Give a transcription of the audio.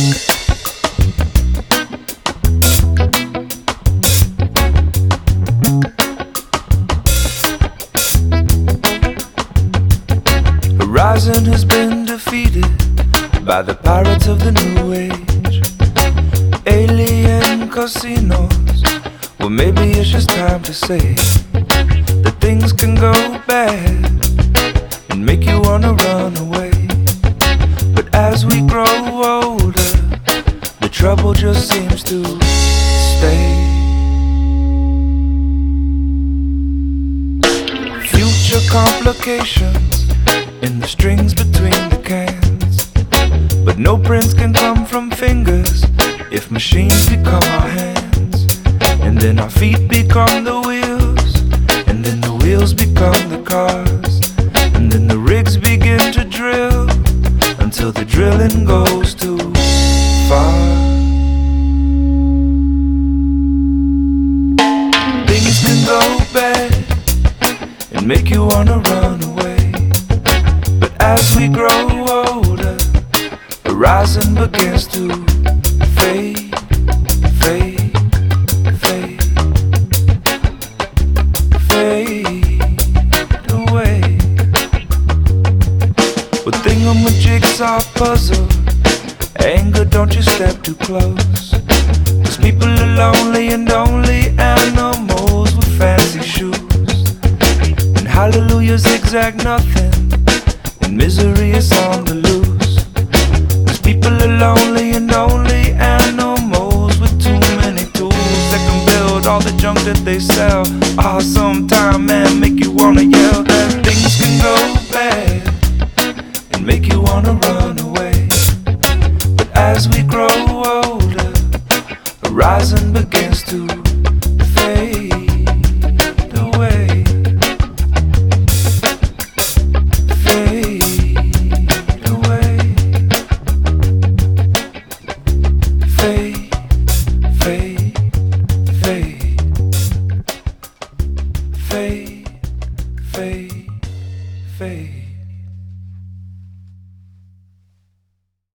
Horizon has been defeated by the pirates of the new age. Alien casinos. Well, maybe it's just time to say that things can go bad and make you wanna run away. But as we grow older, the trouble just seems to stay. Future complications in the strings between the cans. But no prints can come from fingers if machines become our hands. And then our feet become the wheels, and then the wheels become the cars, and then the rigs begin to drill until the drilling goes too far. Things can go bad and make you wanna run away. But as we grow older, horizon begins to fade, fade, fade, fade away. But thingamajigs are puzzle. Anger, don't you step too close, 'cause people are lonely and only animals with fancy shoes. And hallelujah zigzag nothing, and misery is on the loose. 'Cause people are lonely and only animals with too many tools that can build all the junk that they sell. Ah, sometime, man, make you wanna yell that things can go bad and make you wanna run away. But as we grow older, horizon begins to fade away. Fade away. Fade, fade, fade. Fade, fade, fade.